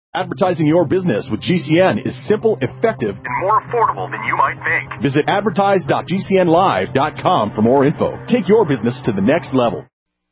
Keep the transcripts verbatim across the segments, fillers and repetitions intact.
Advertising your business with G C N is simple, effective, and more affordable than you might think. Visit advertise dot g c n live dot com for more info. Take your business to the next level.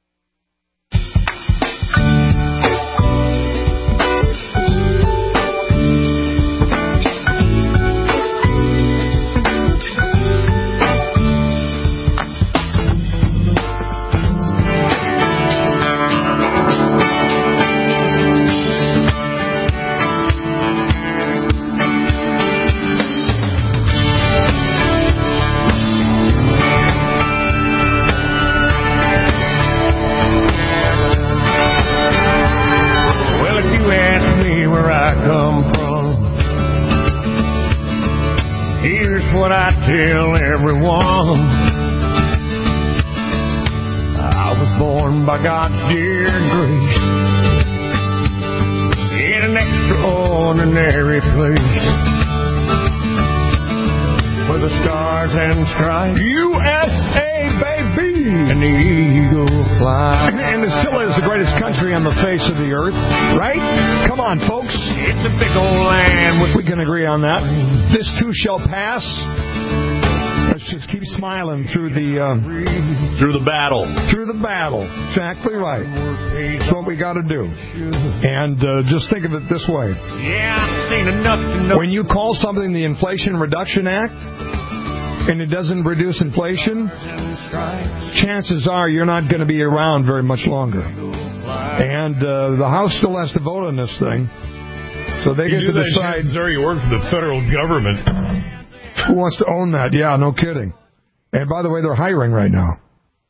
Tell everyone I was born by God's dear grace in an extraordinary place where the stars and stripes, U S A, baby, and the eagle fly. And it still is the greatest country on the face of the earth, right? Come on, folks. It's a big old land. We can agree on that. This too shall pass. Let's just keep smiling through the uh, through the battle. Through the battle. Exactly right. That's what we got to do. And uh, just think of it this way. Yeah, I've seen enough to know. When you call something the Inflation Reduction Act, and it doesn't reduce inflation, chances are you're not going to be around very much longer. And uh, the House still has to vote on this thing, so they you get to that decide. Chances are you work for the federal government. Who wants to own that? Yeah, no kidding. And by the way, they're hiring right now.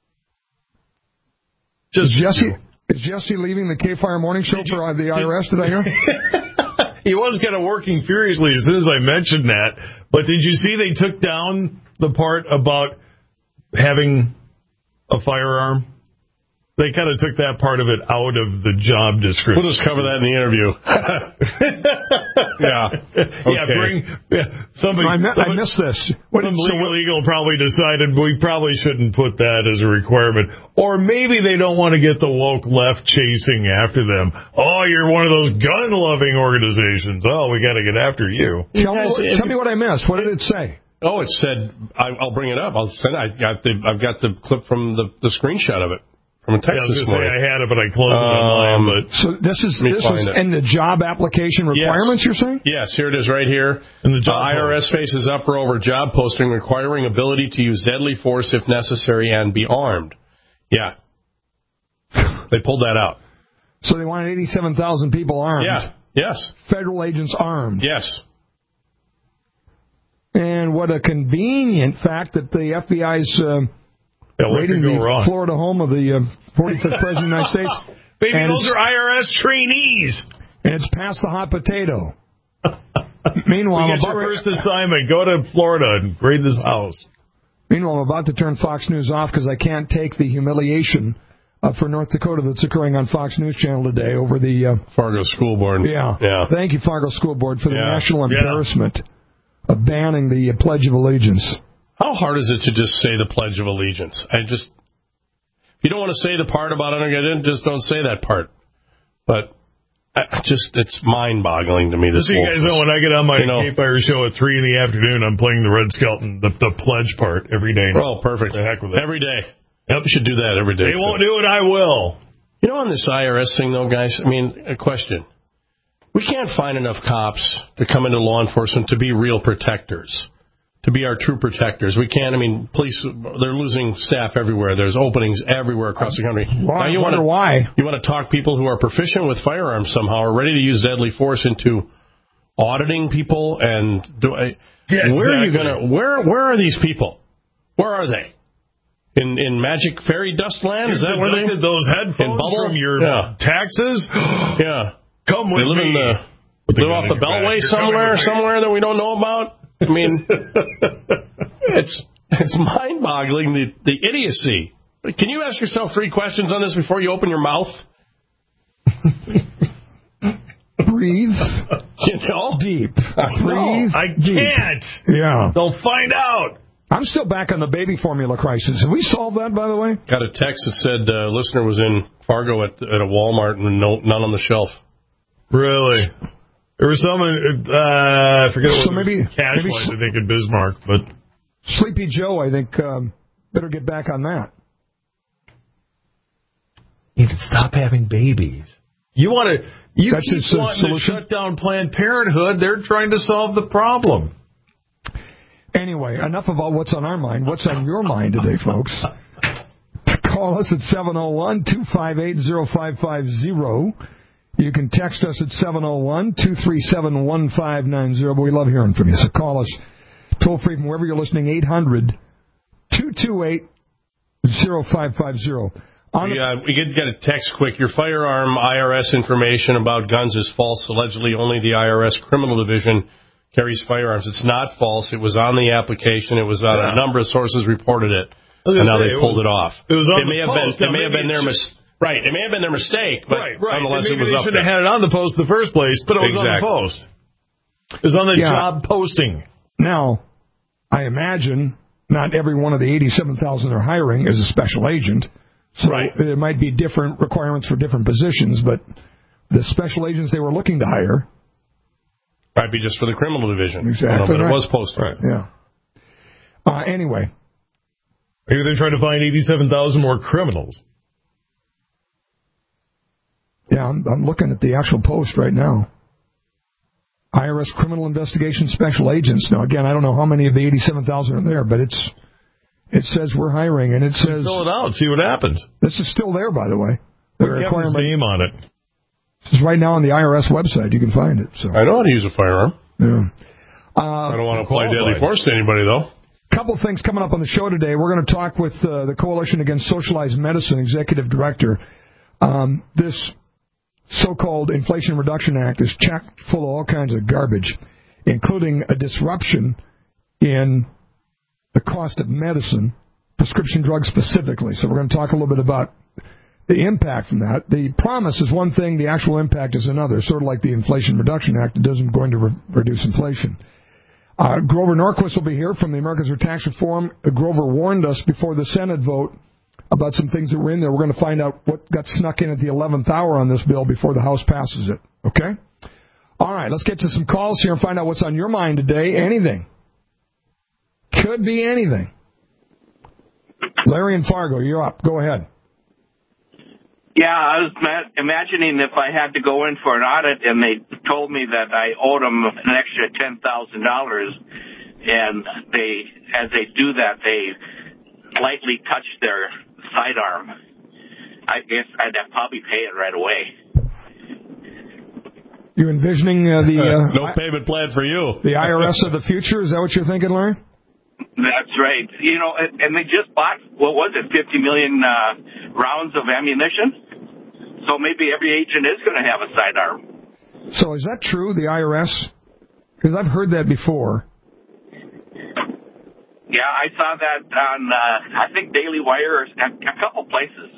Just is Jesse is Jesse leaving the K-Fire Morning Show you, for the I R S? Did I hear? He was kind of working furiously as soon as I mentioned that. But did you see they took down the part about having a firearm? They kind of took that part of it out of the job description. We'll just cover that in the interview. yeah. Okay. Yeah, bring, yeah, somebody, I, mi- somebody, I missed this. What some legal eagle probably decided we probably shouldn't put that as a requirement. Or maybe they don't want to get the woke left chasing after them. Oh, you're one of those gun-loving organizations. Oh, we got to get after you. Tell, me, what, tell me what I missed. What did it say? Oh, it said, I, I'll bring it up. I'll send it. I got the, I've got the clip from the, the screenshot of it. From a text yeah, I was this going to say I had it, but I closed it um, online. But so this is this is it. in the job application requirements. Yes. You're saying? Yes, here it is right here. In the job uh, I R S faces uproar over job posting requiring ability to use deadly force if necessary and be armed. Yeah, they pulled that out. So they wanted eighty-seven thousand people armed. Yeah. Yes. Federal agents armed. Yes. And what a convenient fact that the F B I's. Uh, Yeah, raiding the wrong? Florida home of the uh, forty-fifth President of the United States. Baby, and those are I R S trainees. And it's past the hot potato. Meanwhile, we get your first assignment. Go to Florida and raid this house. Meanwhile, I'm about to turn Fox News off because I can't take the humiliation uh, for North Dakota that's occurring on Fox News Channel today over the... Uh, Fargo School Board. Yeah. yeah. Thank you, Fargo School Board, for the yeah. national yeah. embarrassment of banning the uh, Pledge of Allegiance. How hard is it to just say the Pledge of Allegiance? I just, if you don't want to say the part about it, just don't say that part. But I just, it's mind-boggling to me. This you guys know when I get on my you know, K-Fire show at three in the afternoon, I'm playing the Red Skelton, the, the Pledge part every day. Oh, perfect. The heck with it. Every day. Yep, you should do that every day. They won't do it, I will. You know, on this I R S thing, though, guys, I mean, a question. We can't find enough cops to come into law enforcement to be real protectors. To be our true protectors. We can't, I mean, police, they're losing staff everywhere. There's openings everywhere across the country. Well, now, you I wonder wanna, why. You want to talk people who are proficient with firearms somehow, are ready to use deadly force into auditing people, and do I, yeah, where exactly. are you going to, where where are these people? Where are they? In in Magic Fairy Dust Land? You Is that where they deducted those headphones from your yeah. taxes? yeah. Come with they live me. In the, live off the Beltway somewhere, somewhere that we don't know about? I mean, it's it's mind-boggling, the, the idiocy. Can you ask yourself three questions on this before you open your mouth? Breathe. You know? Deep. I Breathe. I deep. can't. Yeah. They'll find out. I'm still back on the baby formula crisis. Have we solved that, by the way? Got a text that said uh, listener was in Fargo at, at a Walmart and no, none on the shelf. Really? There was someone, uh, I forget what so maybe, Cashlight, maybe I think, in Bismarck, but Sleepy Joe, I think, um, better get back on that. You need to stop having babies. You want to, you That's keep his, uh, wanting solution? to shut down Planned Parenthood. They're trying to solve the problem. Anyway, enough about what's on our mind. What's on your mind today, folks? Call us at seven oh one, two five eight, oh five five oh. You can text us at seven oh one, two three seven, one five nine oh. But we love hearing from you. So call us toll free from wherever you're listening, eight hundred, two two eight, oh five five oh. On we, uh, we did get a text quick. Your firearm I R S information about guns is false. Allegedly, only the I R S Criminal Division carries firearms. It's not false. It was on the application. It was on Yeah. a number of sources reported it, and now say, they it pulled was, it off. It was on it the may have post. been. It Now, may have been their just, mis- right. It may have been their mistake, but right, right. nonetheless, Maybe it was they up should there. have had it on the post in the first place, but it was Exactly. on the post. It was on the Yeah. job posting. Now, I imagine not every one of the eighty-seven thousand they're hiring is a special agent. So Right. there might be different requirements for different positions, but the special agents they were looking to hire. Might be just for the criminal division. Exactly. I don't know, but right. it was posted. Right. Yeah. Uh, anyway. Maybe they're trying to find eighty-seven thousand more criminals. Yeah, I'm, I'm looking at the actual post right now. I R S Criminal Investigation Special Agents. Now, again, I don't know how many of the eighty-seven thousand are there, but it's it says we're hiring, and it says... Fill it out, see what happens. This is still there, by the way. The Put Kevin's requirement name on it. This is right now on the I R S website. You can find it. So I know how to use a firearm. yeah. Uh, I don't want to apply qualified. deadly force to anybody, though. couple things coming up on the show today. We're going to talk with uh, the Coalition Against Socialized Medicine Executive Director. Um, this so-called Inflation Reduction Act is chock full of all kinds of garbage, including a disruption in the cost of medicine, prescription drugs specifically. So we're going to talk a little bit about the impact from that. The promise is one thing, the actual impact is another, sort of like the Inflation Reduction Act. It doesn't going to re- reduce inflation. Uh, Grover Norquist will be here from the Americans for Tax Reform. Uh, Grover warned us before the Senate vote about some things that were in there. We're going to find out what got snuck in at the eleventh hour on this bill before the House passes it. Okay? All right, let's get to some calls here and find out what's on your mind today. Anything. Could be anything. Larry in Fargo, you're up. Go ahead. Yeah, I was ma- imagining if I had to go in for an audit and they told me that I owed them an extra ten thousand dollars, and they, as they do that, they lightly touch their sidearm. I guess I'd probably pay it right away. You envisioning uh, the uh, no payment plan for you. the I R S of the future? Is that what you're thinking, Larry? That's right. You know, and, and they just bought, what was it, fifty million uh, rounds of ammunition? So maybe every agent is going to have a sidearm. So is that true, the I R S? Because I've heard that before. Yeah, I saw that on, uh, I think, Daily Wire, a, a couple places.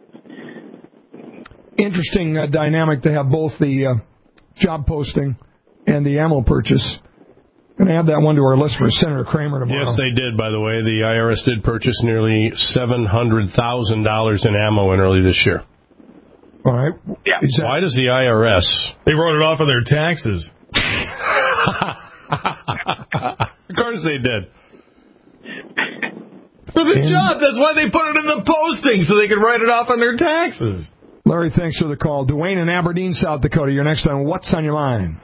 Interesting uh, dynamic to have both the uh, job posting and the ammo purchase. Going to add that one to our list for Senator Kramer tomorrow. Yes, they did, by the way. The I R S did purchase nearly seven hundred thousand dollars in ammo in early this year. All right. Yeah. That... Why does the I R S... They wrote it off on their taxes. Of course they did. For the And- job. That's why they put it in the posting, so they could write it off on their taxes. Larry, thanks for the call. Dwayne in Aberdeen, South Dakota, you're next on What's on Your Mind?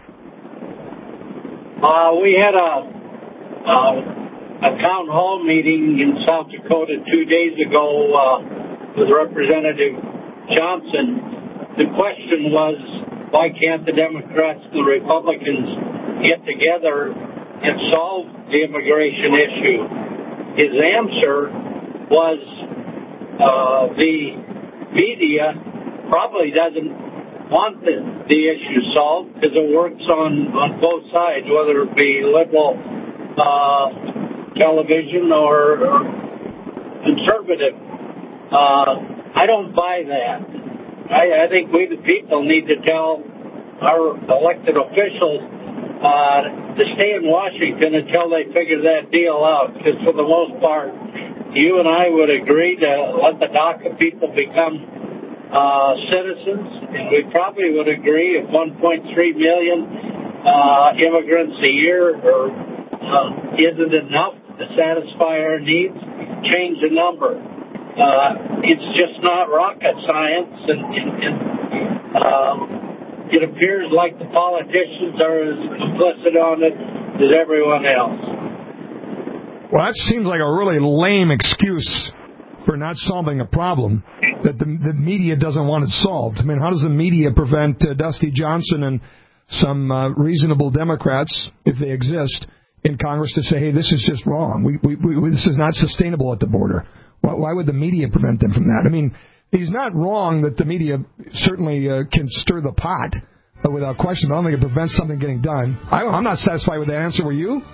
Uh, we had a, uh, a town hall meeting in South Dakota two days ago uh, with Representative Johnson. The question was, why can't the Democrats and the Republicans get together and solve the immigration issue? His answer was uh, the media probably doesn't want the, the issue solved because it works on, on both sides, whether it be liberal uh, television or, or conservative. Uh, I don't buy that. I, I think we the people need to tell our elected officials uh, to stay in Washington until they figure that deal out, because for the most part, you and I would agree to let the DACA people become Uh, citizens, and we probably would agree if one point three million uh, immigrants a year or uh, isn't enough to satisfy our needs, change the number. Uh, it's just not rocket science, and, and, and um, it appears like the politicians are as complicit on it as everyone else. Well, that seems like a really lame excuse for not solving a problem that the, the media doesn't want it solved. I mean, how does the media prevent uh, Dusty Johnson and some uh, reasonable Democrats, if they exist, in Congress to say, hey, this is just wrong. We, we, we, this is not sustainable at the border. Why, why would the media prevent them from that? I mean, he's not wrong that the media certainly uh, can stir the pot, but without question, I don't think it prevents something getting done. I, I'm not satisfied with that answer. Were you?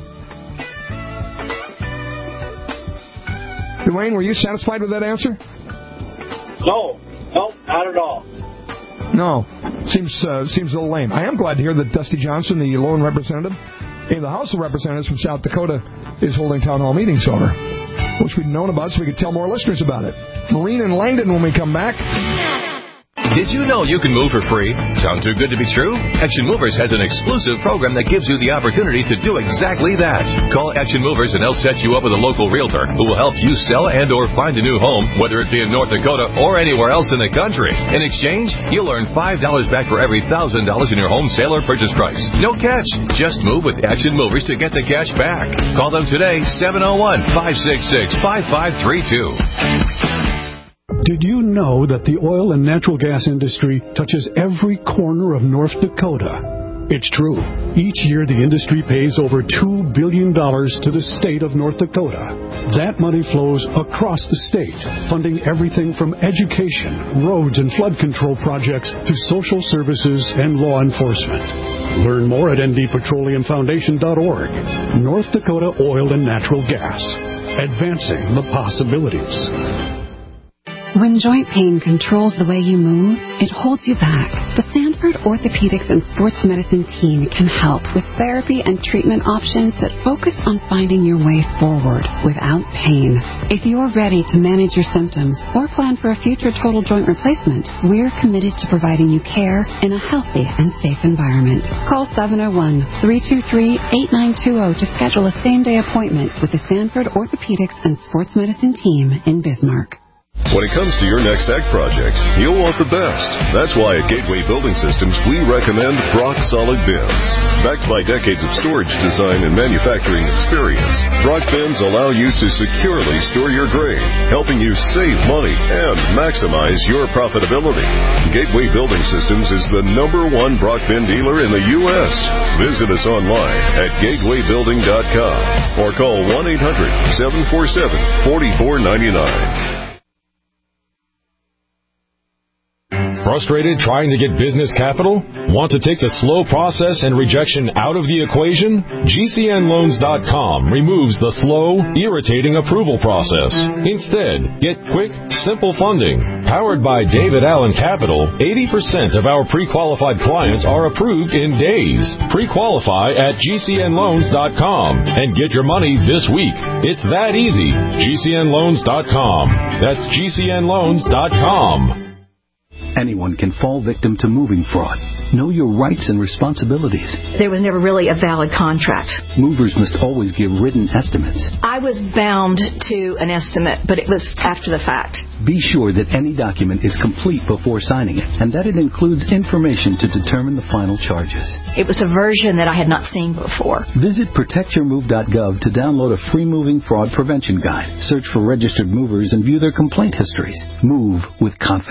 Dwayne, were you satisfied with that answer? No. No, not at all. No. Seems uh, seems a little lame. I am glad to hear that Dusty Johnson, the lone representative in the House of Representatives from South Dakota, is holding town hall meetings over. Wish we'd known about it so we could tell more listeners about it. Maureen and Langdon when we come back. Did you know you can move for free? Sound too good to be true? Action Movers has an exclusive program that gives you the opportunity to do exactly that. Call Action Movers and they'll set you up with a local realtor who will help you sell and or find a new home, whether it be in North Dakota or anywhere else in the country. In exchange, you'll earn five dollars back for every one thousand dollars in your home sale or purchase price. No catch. Just move with Action Movers to get the cash back. Call them today, seven oh one, five six six, five five three two. Did you know that the oil and natural gas industry touches every corner of North Dakota? It's true. Each year, the industry pays over two billion dollars to the state of North Dakota. That money flows across the state, funding everything from education, roads and flood control projects to social services and law enforcement. Learn more at N D Petroleum Foundation dot org. North Dakota Oil and Natural Gas. Advancing the possibilities. When joint pain controls the way you move, it holds you back. The Sanford Orthopedics and Sports Medicine team can help with therapy and treatment options that focus on finding your way forward without pain. If you're ready to manage your symptoms or plan for a future total joint replacement, we're committed to providing you care in a healthy and safe environment. Call seven oh one, three two three, eight nine two zero to schedule a same-day appointment with the Sanford Orthopedics and Sports Medicine team in Bismarck. When it comes to your next ag project, you'll want the best. That's why at Gateway Building Systems, we recommend Brock Solid Bins. Backed by decades of storage design and manufacturing experience, Brock Bins allow you to securely store your grain, helping you save money and maximize your profitability. Gateway Building Systems is the number one Brock Bin dealer in the U S Visit us online at gateway building dot com or call one eight hundred, seven four seven, four four nine nine. Frustrated trying to get business capital? Want to take the slow process and rejection out of the equation? G C N loans dot com removes the slow, irritating approval process. Instead, get quick, simple funding. Powered by David Allen Capital, eighty percent of our pre-qualified clients are approved in days. Pre-qualify at G C N loans dot com and get your money this week. It's that easy. G C N loans dot com. That's G C N loans dot com. Anyone can fall victim to moving fraud. Know your rights and responsibilities. There was never really a valid contract. Movers must always give written estimates. I was bound to an estimate, but it was after the fact. Be sure that any document is complete before signing it, and that it includes information to determine the final charges. It was a version that I had not seen before. Visit protect your move dot gov to download a free moving fraud prevention guide. Search for registered movers and view their complaint histories. Move with confidence.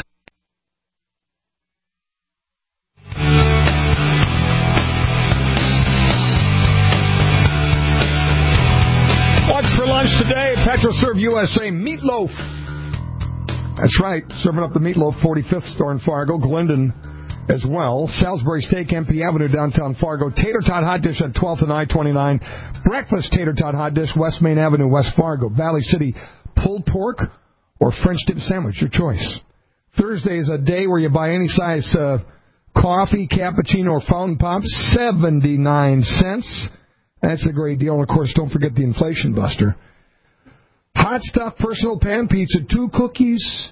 Today, PetroServe U S A Meatloaf. That's right, serving up the Meatloaf, forty-fifth store in Fargo, Glendon as well. Salisbury Steak, M P Avenue, downtown Fargo. Tater Tot Hot Dish at twelfth and I twenty-nine. Breakfast Tater Tot Hot Dish, West Main Avenue, West Fargo. Valley City, pulled pork or French dip sandwich, your choice. Thursday is a day where you buy any size uh, coffee, cappuccino, or fountain pop, seventy-nine cents. That's a great deal. And, of course, don't forget the Inflation Buster. Hot Stuff Personal Pan Pizza, two cookies,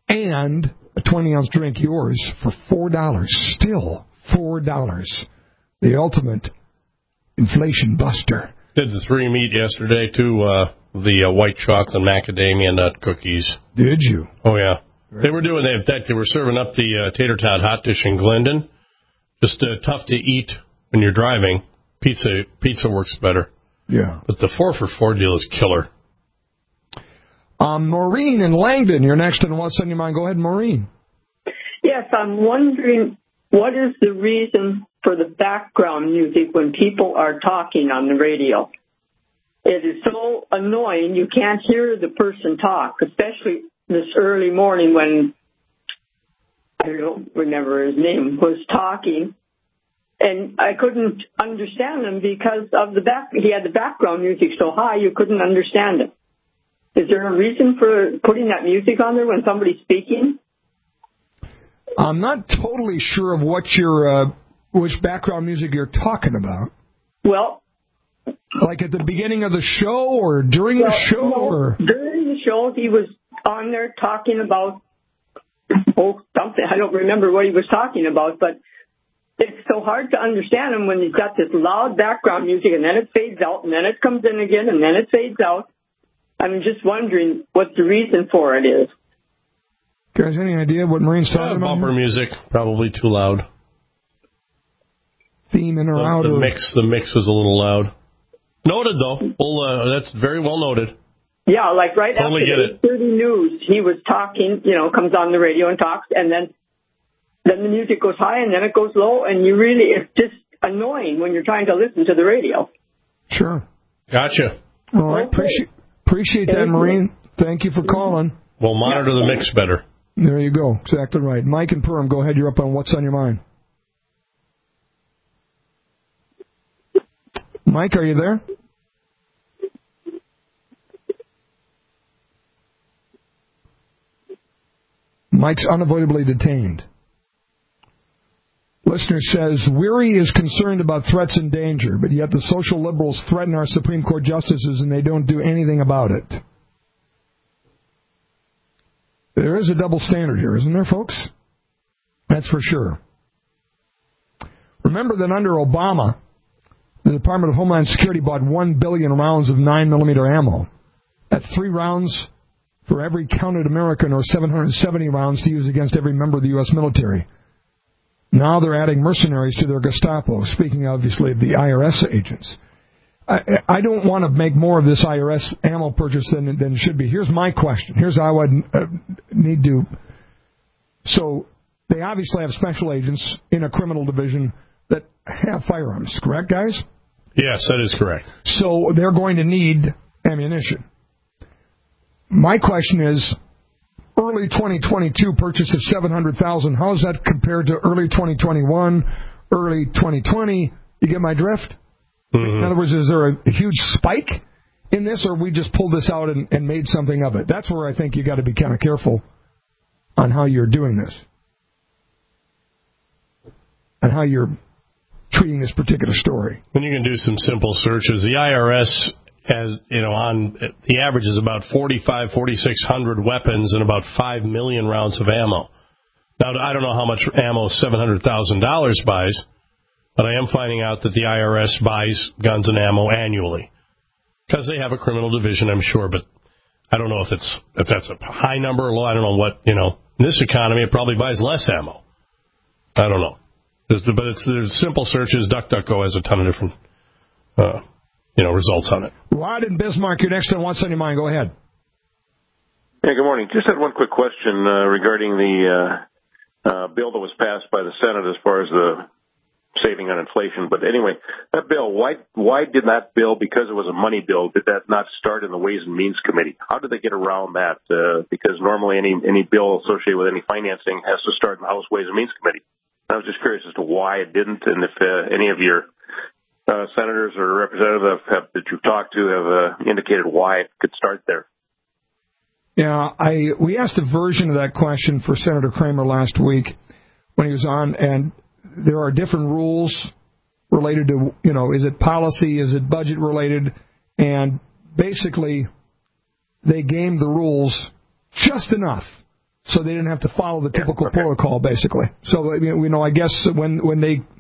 and a twenty-ounce drink, yours for four dollars. Still four dollars. The ultimate inflation buster. Did the three meat yesterday, too, uh, the uh, white chocolate macadamia nut cookies. Did you? Oh, yeah. They were doing that. In fact, they were serving up the uh, tater tot hot dish in Glendon. Just uh, tough to eat when you're driving. Pizza pizza works better. Yeah. But the four for four deal is killer. Um, Maureen in Langdon, you're next on What's on Your Mind. Go ahead, Maureen. Yes, I'm wondering what is the reason for the background music when people are talking on the radio? It is so annoying. You can't hear the person talk, especially this early morning when, I don't remember his name, was talking. And I couldn't understand him because of the back. He had the background music so high you couldn't understand it. Is there a reason for putting that music on there when somebody's speaking? I'm not totally sure of what your uh, which background music you're talking about. Well, like at the beginning of the show or during well, the show, no, or during the show he was on there talking about oh something. I don't remember what he was talking about, but it's so hard to understand him when he's got this loud background music and then it fades out and then it comes in again and then it fades out. I'm just wondering what the reason for it is. Guys, any idea what Marine's talking uh, about? Bumper music, probably too loud. Theme in or the, out? The or... mix, the mix was a little loud. Noted though. Well, uh, that's very well noted. Yeah, like right totally after the eight thirty news, he was talking. You know, comes on the radio and talks, and then then the music goes high and then it goes low, and you really it's just annoying when you're trying to listen to the radio. Sure. Gotcha. All right, okay. appreciate appreciate that, Thank Maureen. Thank you for calling. We'll monitor the mix better. There you go. Exactly right. Mike and Perham, go ahead. You're up on What's on Your Mind. Mike, are you there? Mike's unavoidably detained. Listener says, Weary is concerned about threats and danger, but yet the social liberals threaten our Supreme Court justices and they don't do anything about it. There is a double standard here, isn't there, folks? That's for sure. Remember that under Obama, the Department of Homeland Security bought one billion rounds of nine millimeter ammo. That's three rounds for every counted American, or seven hundred seventy rounds to use against every member of the U S military. Now they're adding mercenaries to their Gestapo, speaking obviously of the I R S agents. I, I don't want to make more of this I R S ammo purchase than, than it should be. Here's my question. Here's how I would uh, need to... So they obviously have special agents in a criminal division that have firearms, correct, guys? Yes, that is correct. So they're going to need ammunition. My question is, early twenty twenty-two purchase of seven hundred thousand, how does that compare to early twenty twenty-one, early twenty twenty? You get my drift? Mm-hmm. In other words, is there a huge spike in this, or we just pulled this out and, and made something of it? That's where I think you got to be kind of careful on how you're doing this and how you're treating this particular story. And you can do some simple searches. The I R S has, you know, on the average is about forty-five, forty-six hundred weapons and about five million rounds of ammo. Now, I don't know how much ammo seven hundred thousand dollars buys, but I am finding out that the I R S buys guns and ammo annually because they have a criminal division, I'm sure. But I don't know if it's if that's a high number or low. I don't know what, you know. In this economy, it probably buys less ammo. I don't know. There's, but it's there's simple searches. DuckDuckGo has a ton of different, uh, you know, results on it. Rod in Bismarck, you're next on What's on Your Mind. Go ahead. Hey, good morning. Just had one quick question uh, regarding the uh, uh, bill that was passed by the Senate as far as the saving on inflation. But anyway, that bill, why why did that bill, because it was a money bill, did that not start in the Ways and Means Committee? How did they get around that? Uh, because normally any any bill associated with any financing has to start in the House Ways and Means Committee. I was just curious as to why it didn't, and if uh, any of your uh, senators or representatives have, that you've talked to have uh, indicated why it could start there. Yeah, I we asked a version of that question for Senator Kramer last week when he was on, and there are different rules related to, you know, is it policy, is it budget related, and basically they gamed the rules just enough so they didn't have to follow the typical yeah, okay. protocol, basically. So, I mean, you know, I guess when when they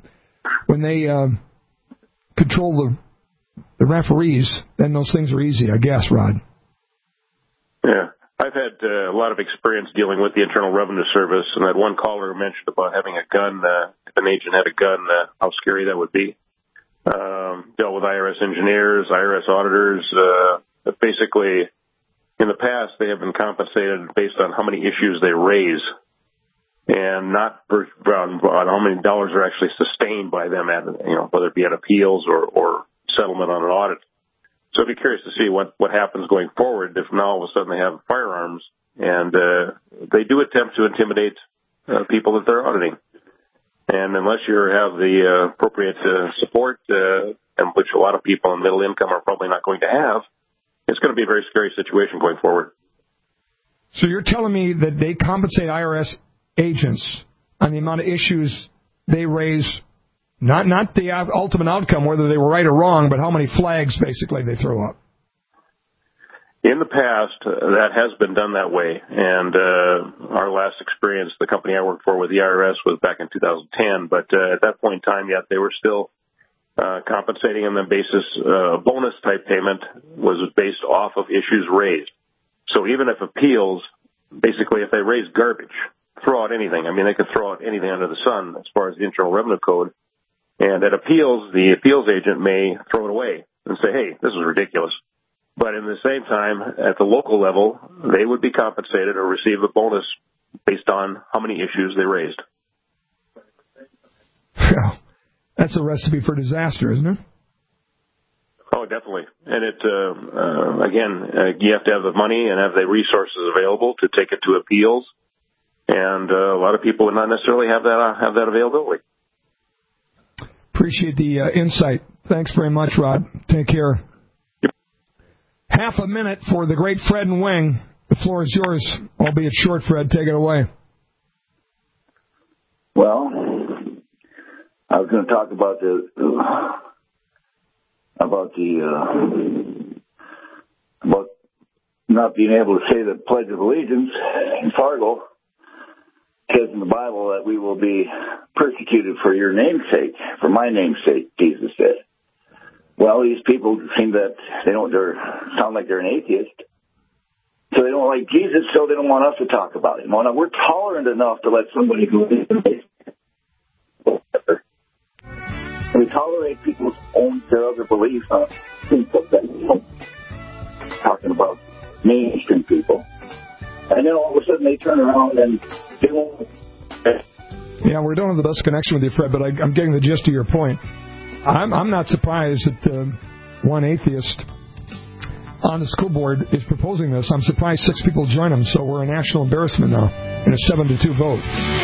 when they uh, control the the referees, then those things are easy, I guess, Rod. Yeah. I've had uh, a lot of experience dealing with the Internal Revenue Service, and that one caller mentioned about having a gun, uh, if an agent had a gun, uh, how scary that would be. Um, dealt with I R S engineers, I R S auditors. Uh, basically, in the past, they have been compensated based on how many issues they raise, and not per, on, on how many dollars are actually sustained by them, at, you know, whether it be at appeals or, or settlement on an audit. So I'd be curious to see what, what happens going forward if now all of a sudden they have firearms and uh, they do attempt to intimidate uh, people that they're auditing. And unless you have the uh, appropriate uh, support, uh, and which a lot of people in middle income are probably not going to have, it's going to be a very scary situation going forward. So you're telling me that they compensate I R S agents on the amount of issues they raise, not not the ultimate outcome, whether they were right or wrong, but how many flags basically they throw up? In the past, uh, that has been done that way, and uh, our last experience, the company I worked for with the I R S, was back in two thousand ten, but uh, at that point in time, yet they were still uh, compensating on the basis, uh, bonus-type payment was based off of issues raised. So even if appeals, basically if they raise garbage, throw out anything, I mean, they could throw out anything under the sun as far as the Internal Revenue Code, and at appeals, the appeals agent may throw it away and say, hey, this is ridiculous. But in the same time, at the local level, they would be compensated or receive a bonus based on how many issues they raised. Yeah, that's a recipe for disaster, isn't it? Oh, definitely. And it, uh, uh, again, uh, you have to have the money and have the resources available to take it to appeals. And uh, a lot of people would not necessarily have that uh, have that availability. Appreciate the uh, insight. Thanks very much, Rod. Take care. Yep. Half a minute for the great Fred and Wing. The floor is yours, albeit short, Fred. Take it away. Well, I was going to talk about the uh, about the uh, about not being able to say the Pledge of Allegiance in Fargo. It says in the Bible that we will be persecuted for your name's sake, for my name's sake, Jesus said. Well, these people seem that they don't they're, sound like they're an atheist. So they don't like Jesus, so they don't want us to talk about him. Well, now, we're tolerant enough to let somebody who is whatever. We tolerate people's own, their other beliefs on things like that. You know, talking about mainstream people. And then all of a sudden they turn around and they won't. Yeah, we don't have the best connection with you, Fred, but I, I'm getting the gist of your point. I'm, I'm not surprised that uh, one atheist on the school board is proposing this. I'm surprised six people join him, so we're a national embarrassment now in a seven to two vote.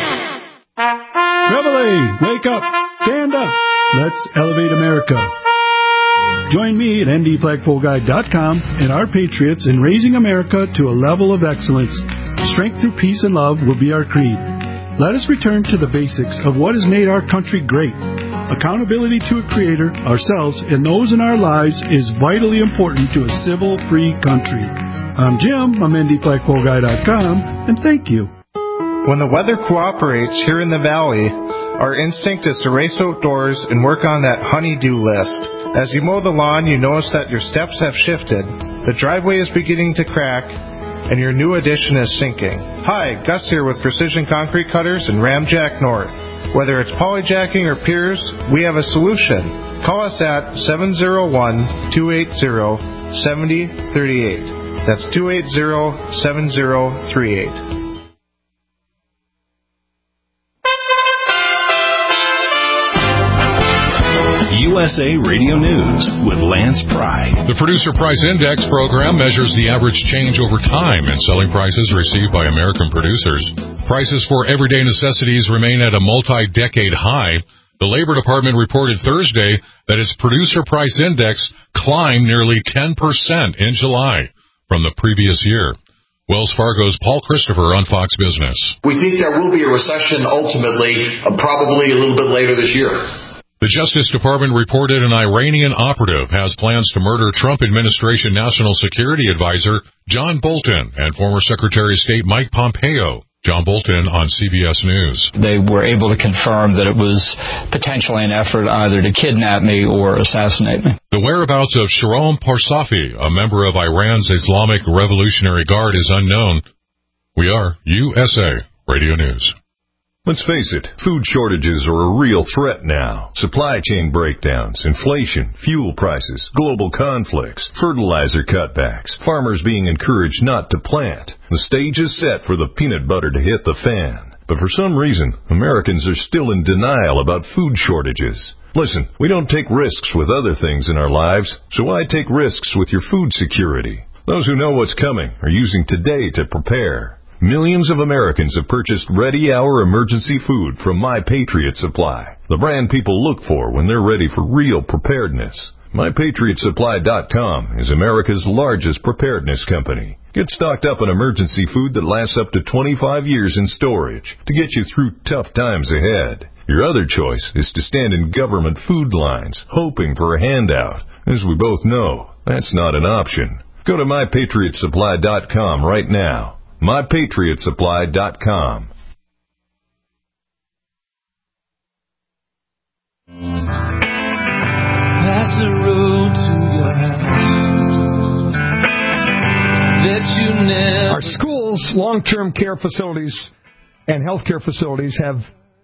Reveille, wake up, stand up. Let's elevate America. Join me at n d flagpole guide dot com and our patriots in raising America to a level of excellence. Strength through peace and love will be our creed. Let us return to the basics of what has made our country great. Accountability to a creator, ourselves, and those in our lives is vitally important to a civil, free country. I'm Jim, I'm n d flagpole guide dot com, and thank you. When the weather cooperates here in the valley, our instinct is to race outdoors and work on that honey-do list. As you mow the lawn, you notice that your steps have shifted, the driveway is beginning to crack, and your new addition is sinking. Hi, Gus here with Precision Concrete Cutters and Ramjack North. Whether it's polyjacking or piers, we have a solution. Call us at seven oh one, two eight zero, seven oh three eight. That's two eight zero, seven oh three eight. U S A Radio News with Lance Pry. The Producer Price Index program measures the average change over time in selling prices received by American producers. Prices for everyday necessities remain at a multi-decade high. The Labor Department reported Thursday that its Producer Price Index climbed nearly ten percent in July from the previous year. Wells Fargo's Paul Christopher on Fox Business. We think there will be a recession ultimately, uh, probably a little bit later this year. The Justice Department reported an Iranian operative has plans to murder Trump administration National Security Advisor John Bolton and former Secretary of State Mike Pompeo. John Bolton on C B S News. They were able to confirm that it was potentially an effort either to kidnap me or assassinate me. The whereabouts of Sharon Parsafi, a member of Iran's Islamic Revolutionary Guard, is unknown. We are U S A Radio News. Let's face it, food shortages are a real threat now. Supply chain breakdowns, inflation, fuel prices, global conflicts, fertilizer cutbacks, farmers being encouraged not to plant. The stage is set for the peanut butter to hit the fan. But for some reason, Americans are still in denial about food shortages. Listen, we don't take risks with other things in our lives, so why take risks with your food security? Those who know what's coming are using today to prepare. Millions of Americans have purchased Ready Hour emergency food from My Patriot Supply, the brand people look for when they're ready for real preparedness. My Patriot Supply dot com is America's largest preparedness company. Get stocked up on emergency food that lasts up to twenty-five years in storage to get you through tough times ahead. Your other choice is to stand in government food lines, hoping for a handout. As we both know, that's not an option. Go to My Patriot Supply dot com right now. My Patriot Supply dot com. Pass the road to your house that you never... Our schools, long-term care facilities, and healthcare facilities have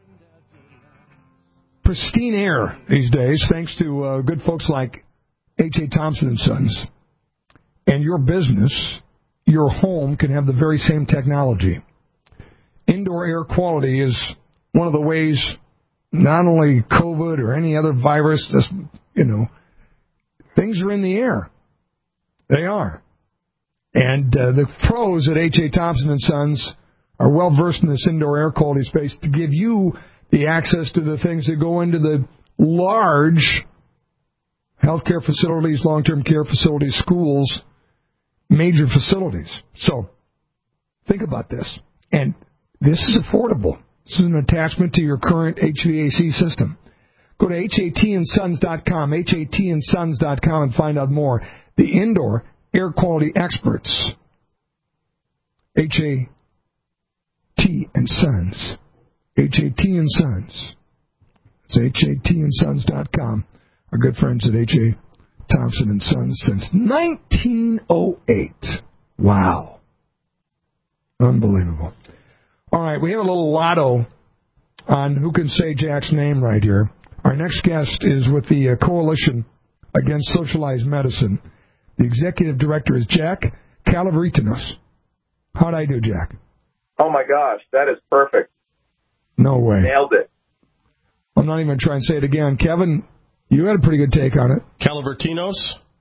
pristine air these days, thanks to uh, good folks like H A. Thompson and Sons. And your business, your home, can have the very same technology. Indoor air quality is one of the ways not only COVID or any other virus, just, you know, things are in the air. They are. And uh, the pros at H A. Thompson and Sons are well versed in this indoor air quality space to give you the access to the things that go into the large healthcare facilities, long-term care facilities, schools, major facilities. So think about this. And this is affordable. This is an attachment to your current H V A C system. Go to H A T and Sons dot com, H A T and Sons dot com, and find out more. The indoor air quality experts, H A T and Sons, H A T and Sons. It's H A T and Sons dot com. Our good friends at H A. Thompson and Sons since nineteen oh eight. Wow. Unbelievable. All right, we have a little lotto on who can say Jack's name right here. Our next guest is with the uh, Coalition Against Socialized Medicine. The executive director is Jack Calavritinos. How'd I do, Jack? Oh, my gosh, that is perfect. No way. Nailed it. I'm not even going to try and say it again. Kevin, you had a pretty good take on it. Calavritinos?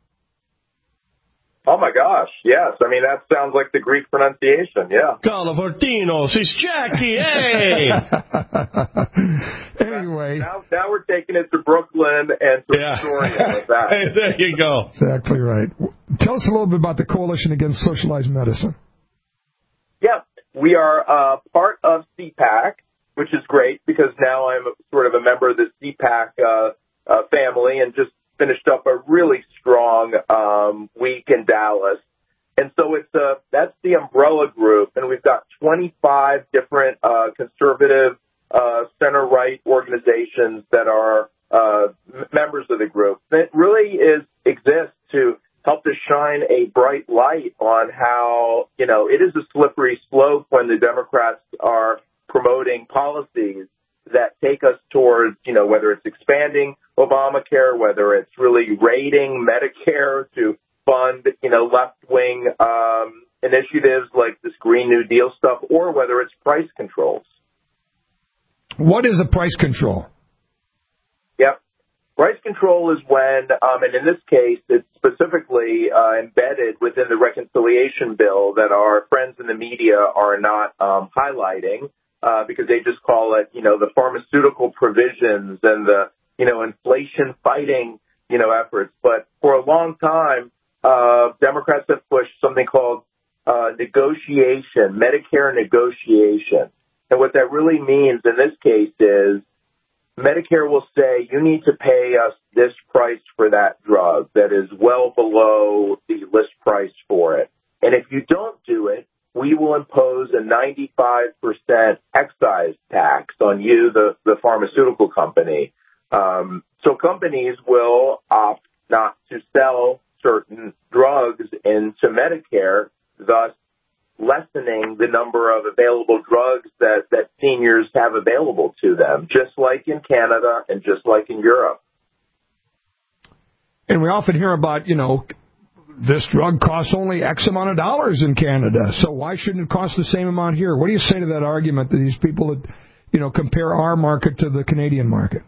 Oh, my gosh, yes. I mean, that sounds like the Greek pronunciation, yeah. Calavritinos, it's Jackie, hey! Anyway. Now, now we're taking it to Brooklyn and to yeah. Astoria with that. Hey, there you go. Exactly right. Tell us a little bit about the Coalition Against Socialized Medicine. Yeah, we are uh, part of C PAC, which is great because now I'm sort of a member of the C PAC uh, uh, family and just finished up a really strong um, week in Dallas. And so it's uh, that's the umbrella group, and we've got twenty-five different uh, conservative uh, center-right organizations that are uh, m- members of the group. It really is exists to help to shine a bright light on how, you know, it is a slippery slope when the Democrats are promoting policies that take us towards, you know, whether it's expanding Obamacare, whether it's really raiding Medicare to fund, you know, left-wing um, initiatives like this Green New Deal stuff, or whether it's price controls. What is a price control? Yep. Price control is when, um, and in this case, it's specifically uh, embedded within the reconciliation bill that our friends in the media are not um, highlighting. Uh, because they just call it, you know, the pharmaceutical provisions and the, you know, inflation fighting, you know, efforts. But for a long time, uh, Democrats have pushed something called uh, negotiation, Medicare negotiation. And what that really means in this case is Medicare will say you need to pay us this price for that drug that is well below the list price for it. And if you don't do it, we will impose a ninety-five percent excise tax on you, the, the pharmaceutical company. Um, so companies will opt not to sell certain drugs into Medicare, thus lessening the number of available drugs that, that seniors have available to them, just like in Canada and just like in Europe. And we often hear about, you know, this drug costs only X amount of dollars in Canada, so why shouldn't it cost the same amount here? What do you say to that argument that these people that, you know, compare our market to the Canadian market?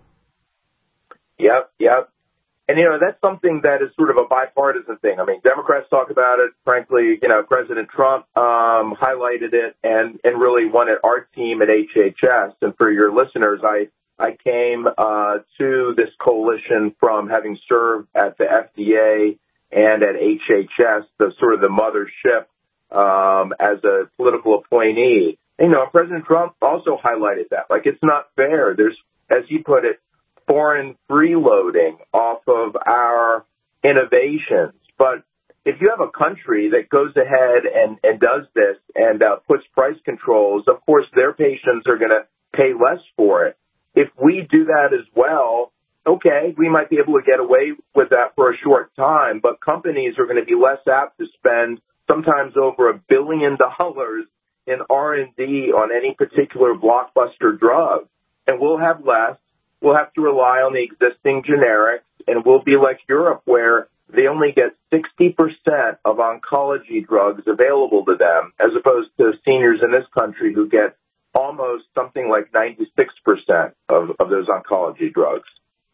Yep, yep. And, you know, that's something that is sort of a bipartisan thing. I mean, Democrats talk about it. Frankly, you know, President Trump um, highlighted it and, and really wanted our team at H H S. And for your listeners, I, I came uh, to this coalition from having served at the F D A and at H H S, the sort of the mothership um, as a political appointee. And, you know, President Trump also highlighted that. Like, it's not fair. There's, as he put it, foreign freeloading off of our innovations. But if you have a country that goes ahead and, and does this and uh, puts price controls, of course, their patients are going to pay less for it. If we do that as well, okay, we might be able to get away with that for a short time, but companies are going to be less apt to spend sometimes over a billion dollars in R and D on any particular blockbuster drug. And we'll have less. We'll have to rely on the existing generics, and we'll be like Europe, where they only get sixty percent of oncology drugs available to them, as opposed to seniors in this country who get almost something like ninety-six percent of, of those oncology drugs.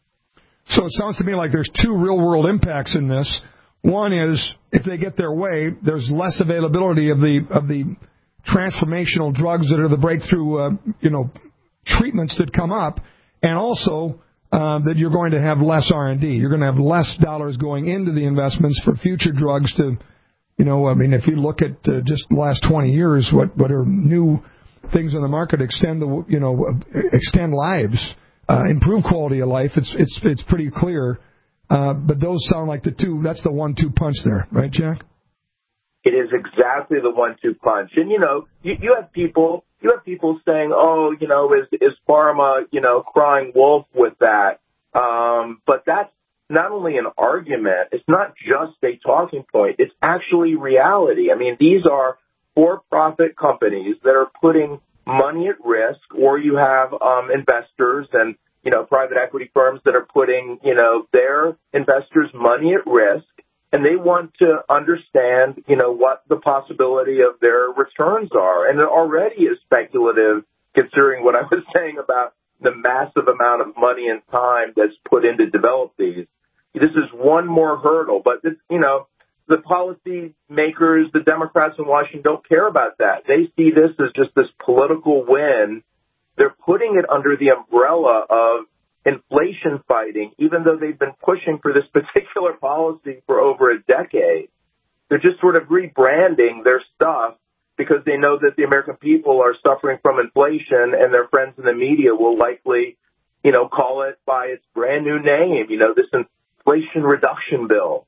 So it sounds to me like there's two real-world impacts in this. One is, if they get their way, there's less availability of the of the transformational drugs that are the breakthrough, uh, you know, treatments that come up. And also uh, that you're going to have less R and D. You're going to have less dollars going into the investments for future drugs to, you know, I mean, if you look at uh, just the last twenty years, what, what are new things on the market, extend the, you know, extend lives, uh, improve quality of life. It's it's it's pretty clear. Uh, but those sound like the two, that's the one two punch there, right, Jack? It is exactly the one two punch. And, you know, you, you have people... You have people saying, oh, you know, is, is pharma, you know, crying wolf with that? Um, but that's not only an argument. It's not just a talking point. It's actually reality. I mean, these are for-profit companies that are putting money at risk, or you have um, investors and, you know, private equity firms that are putting, you know, their investors' money at risk. And they want to understand, you know, what the possibility of their returns are. And it already is speculative, considering what I was saying about the massive amount of money and time that's put in to develop these. This is one more hurdle. But, this, you know, the policy makers, the Democrats in Washington, don't care about that. They see this as just this political win. They're putting it under the umbrella of inflation fighting, even though they've been pushing for this particular policy for over a decade. They're just sort of rebranding their stuff because they know that the American people are suffering from inflation, and their friends in the media will likely, you know, call it by its brand new name, you know, this Inflation Reduction Bill.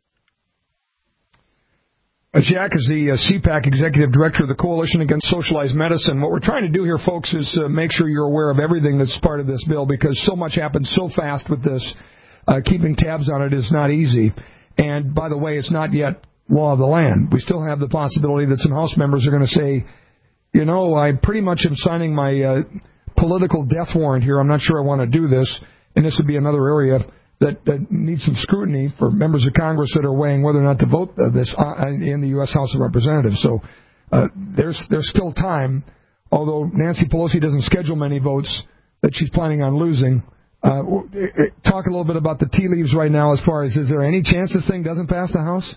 Jack is the uh, C PAC Executive Director of the Coalition Against Socialized Medicine. What we're trying to do here, folks, is uh, make sure you're aware of everything that's part of this bill, because so much happens so fast with this. Uh, keeping tabs on it is not easy. And, by the way, it's not yet law of the land. We still have the possibility that some House members are going to say, you know, I pretty much am signing my uh, political death warrant here. I'm not sure I want to do this. And this would be another area that, that needs some scrutiny for members of Congress that are weighing whether or not to vote uh, this uh, in the U S House of Representatives. So uh, there's there's still time, although Nancy Pelosi doesn't schedule many votes that she's planning on losing. Uh, talk a little bit about the tea leaves right now as far as, is there any chance this thing doesn't pass the House?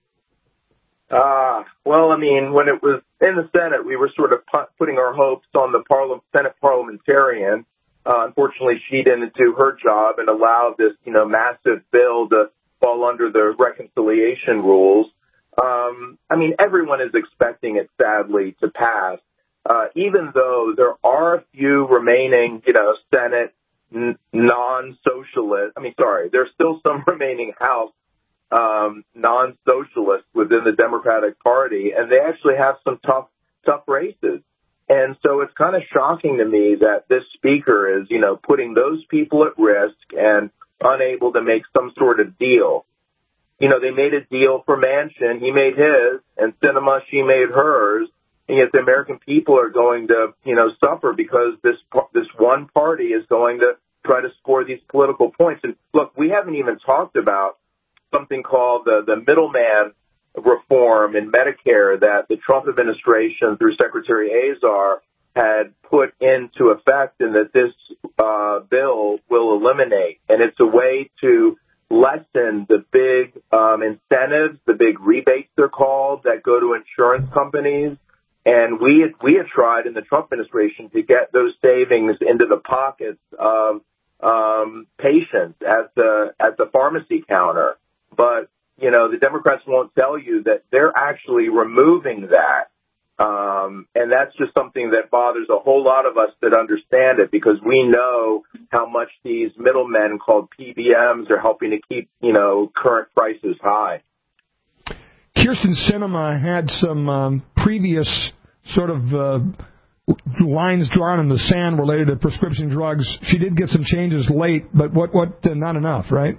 Uh, well, I mean, when it was in the Senate, we were sort of putting our hopes on the Parla- Senate parliamentarian. Uh, unfortunately, she didn't do her job and allowed this, you know, massive bill to fall under the reconciliation rules. Um, I mean, everyone is expecting it, sadly, to pass, uh, even though there are a few remaining, you know, Senate n- non-socialist. I mean, sorry, there's still some remaining House um, non-socialists within the Democratic Party, and they actually have some tough tough races. And so it's kind of shocking to me that this speaker is, you know, putting those people at risk and unable to make some sort of deal. You know, they made a deal for Manchin. He made his, and Sinema, she made hers. And yet the American people are going to, you know, suffer because this this one party is going to try to score these political points. And look, we haven't even talked about something called the, the middleman reform in Medicare that the Trump administration through Secretary Azar had put into effect, and that this uh, bill will eliminate. And it's a way to lessen the big um, incentives, the big rebates they're called, that go to insurance companies. And we had, we had tried in the Trump administration to get those savings into the pockets of um, patients at the at the pharmacy counter. But, you know, the Democrats won't tell you that they're actually removing that. Um, and that's just something that bothers a whole lot of us that understand it, because we know how much these middlemen called P B Ms are helping to keep, you know, current prices high. Kyrsten Sinema had some um, previous sort of uh, lines drawn in the sand related to prescription drugs. She did get some changes late, but what, what, uh, not enough, right?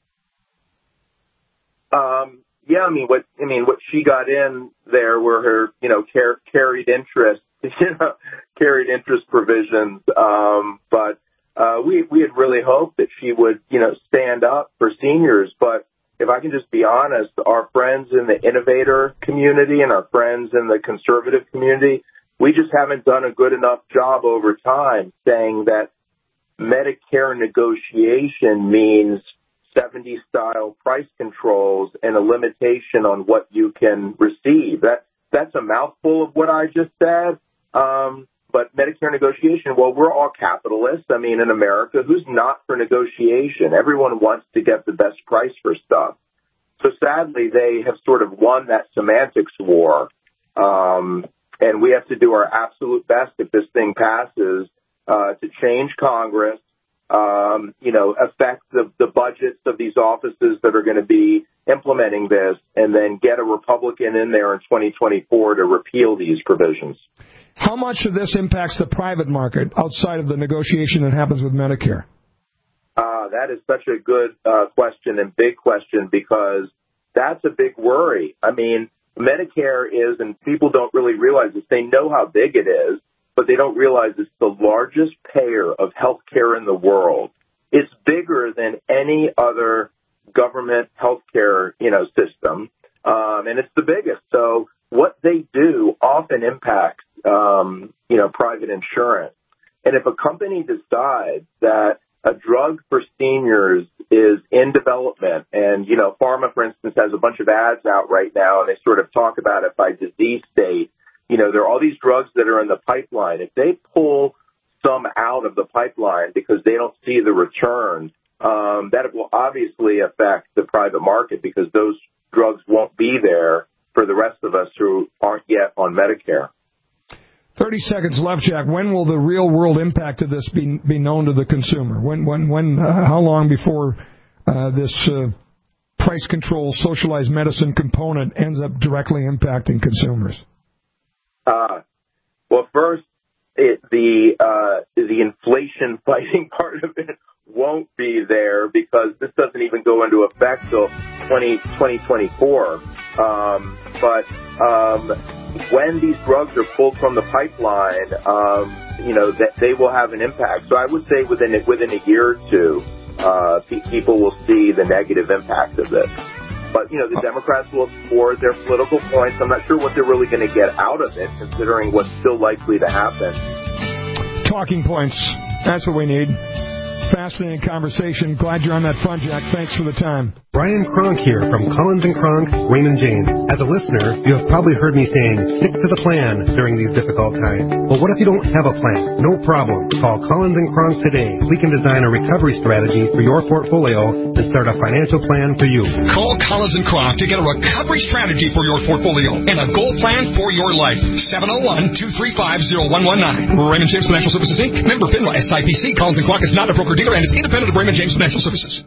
Um, yeah, I mean, what, I mean, what she got in there were her, you know, car- carried interest, you know, carried interest provisions. Um, but, uh, we, we had really hoped that she would, you know, stand up for seniors. But if I can just be honest, our friends in the innovator community and our friends in the conservative community, we just haven't done a good enough job over time saying that Medicare negotiation means seventies-style price controls and a limitation on what you can receive. That that's a mouthful of what I just said. Um, but Medicare negotiation, well, we're all capitalists. I mean, in America, who's not for negotiation? Everyone wants to get the best price for stuff. So sadly, they have sort of won that semantics war. Um, and we have to do our absolute best if this thing passes uh, to change Congress, um, you know, affect the, the budgets of these offices that are going to be implementing this, and then get a Republican in there in twenty twenty-four to repeal these provisions. How much of this impacts the private market outside of the negotiation that happens with Medicare? Uh, that is such a good uh, question and big question, because that's a big worry. I mean, Medicare is, and people don't really realize this, they know how big it is, but they don't realize it's the largest payer of health care in the world. It's bigger than any other government health care, you know, system, um, and it's the biggest. So what they do often impacts, um, you know, private insurance. And if a company decides that a drug for seniors is in development, and, you know, pharma, for instance, has a bunch of ads out right now, and they sort of talk about it by disease state. You know, there are all these drugs that are in the pipeline. If they pull some out of the pipeline because they don't see the return, um, that will obviously affect the private market, because those drugs won't be there for the rest of us who aren't yet on Medicare. Thirty seconds left, Jack. When will the real world impact of this be be known to the consumer? When, when, when? Uh, how long before uh, this uh, price control, socialized medicine component ends up directly impacting consumers? Uh, well, first, it, the uh, the inflation fighting part of it won't be there, because this doesn't even go into effect till twenty twenty-four. Um, but um, when these drugs are pulled from the pipeline, um, you know, that they will have an impact. So I would say within within a year or two, uh, pe- people will see the negative impact of this. But, you know, the Democrats will score their political points. I'm not sure what they're really going to get out of it, considering what's still likely to happen. Talking points. That's what we need. Fascinating conversation. Glad you're on that front, Jack. Thanks for the time. Brian Kronk here from Collins and Kronk, Raymond James. As a listener, you have probably heard me saying, stick to the plan during these difficult times. But what if you don't have a plan? No problem. Call Collins and Kronk today. We can design a recovery strategy for your portfolio and start a financial plan for you. Call Collins and Kronk to get a recovery strategy for your portfolio and a goal plan for your life. seven oh one, two three five, oh one one nine. Raymond James Financial Services, Incorporated. Member FINRA, S I P C. Collins and Kronk is not a broker dealer and is independent of Raymond James Financial Services.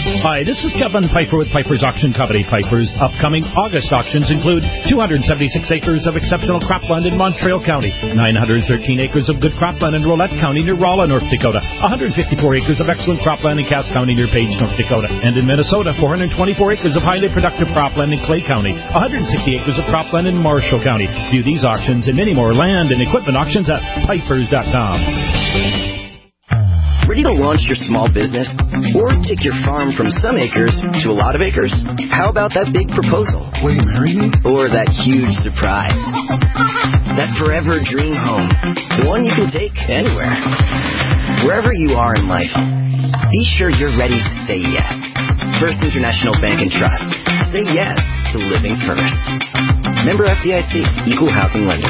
Hi, this is Kevin Piper with Piper's Auction Company. Piper's upcoming August auctions include two hundred seventy-six acres of exceptional cropland in Montreal County, nine hundred thirteen acres of good cropland in Rolette County near Rolla, North Dakota, one hundred fifty-four acres of excellent cropland in Cass County near Page, North Dakota, and in Minnesota, four hundred twenty-four acres of highly productive cropland in Clay County, one hundred sixty acres of cropland in Marshall County. View these auctions and many more land and equipment auctions at pipers dot com. Ready to launch your small business? Or take your farm from some acres to a lot of acres? How about that big proposal? Will you marry me? Or that huge surprise? That forever dream home. One you can take anywhere. Wherever you are in life, be sure you're ready to say yes. First International Bank and Trust. Say yes to living first. Member F D I C, Equal Housing Lender.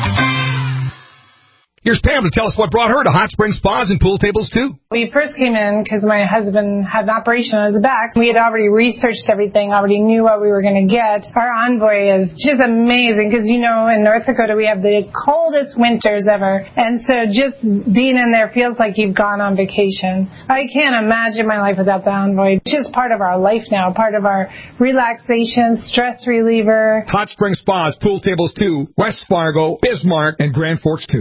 Here's Pam to tell us what brought her to Hot Springs Spas and Pool Tables, too. We first came in because my husband had an operation on his back. We had already researched everything, already knew what we were going to get. Our Envoy is just amazing because, you know, in North Dakota we have the coldest winters ever. And so just being in there feels like you've gone on vacation. I can't imagine my life without the Envoy. It's just part of our life now, part of our relaxation, stress reliever. Hot Springs Spas, Pool Tables, too. West Fargo, Bismarck, and Grand Forks, too.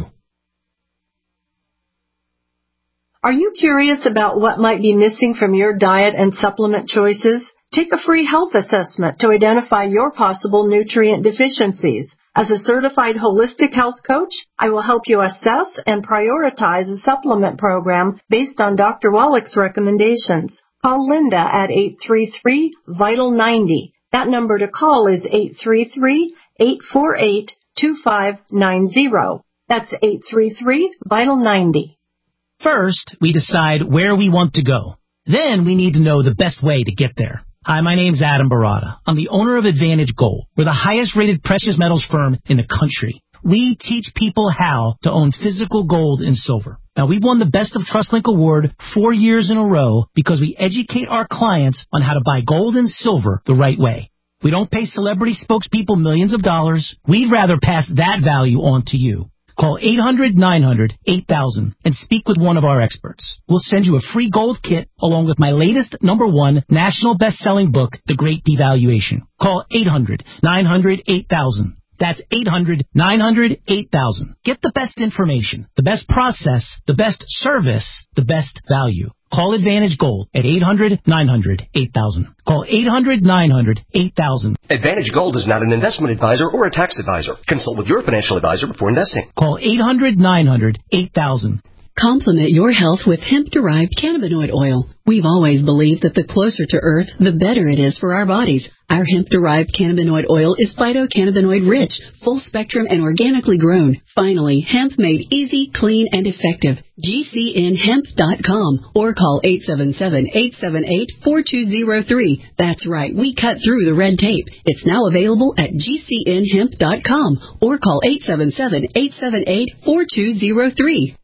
Are you curious about what might be missing from your diet and supplement choices? Take a free health assessment to identify your possible nutrient deficiencies. As a certified holistic health coach, I will help you assess and prioritize a supplement program based on Doctor Wallach's recommendations. Call Linda at eight three three, vital ninety. That number to call is eight three three, eight four eight, two five nine zero. That's eight three three, vital ninety. First, we decide where we want to go. Then we need to know the best way to get there. Hi, my name's Adam Barada. I'm the owner of Advantage Gold. We're the highest rated precious metals firm in the country. We teach people how to own physical gold and silver. Now, we've won the Best of TrustLink Award four years in a row because we educate our clients on how to buy gold and silver the right way. We don't pay celebrity spokespeople millions of dollars. We'd rather pass that value on to you. Call eight hundred, nine hundred, eight thousand and speak with one of our experts. We'll send you a free gold kit along with my latest number one national best-selling book, The Great Devaluation. Call eight hundred, nine hundred, eight thousand. That's eight hundred, nine hundred, eight thousand. Get the best information, the best process, the best service, the best value. Call Advantage Gold at eight hundred, nine hundred, eight thousand. Call eight hundred, nine hundred, eight thousand. Advantage Gold is not an investment advisor or a tax advisor. Consult with your financial advisor before investing. Call eight hundred, nine hundred, eight thousand. Complement your health with hemp-derived cannabinoid oil. We've always believed that the closer to Earth, the better it is for our bodies. Our hemp-derived cannabinoid oil is phytocannabinoid-rich, full-spectrum, and organically grown. Finally, hemp made easy, clean, and effective. G C N hemp dot com or call eight seven seven, eight seven eight, four two zero three. That's right, we cut through the red tape. It's now available at G C N hemp dot com or call eight seven seven, eight seven eight, four two zero three.